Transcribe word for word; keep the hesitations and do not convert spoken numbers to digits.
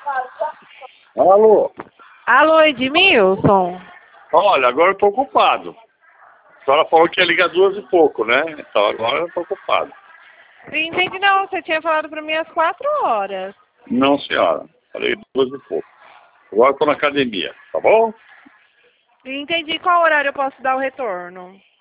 Alô? Alô, Edmilson? Olha, agora eu tô ocupado. A senhora falou que ia ligar duas e pouco, né? Então agora eu tô ocupado. Não entendi não, você tinha falado pra mim às quatro horas. Não, senhora. Falei duas e pouco. Agora eu tô na academia, tá bom? Não entendi qual horário eu posso dar o retorno.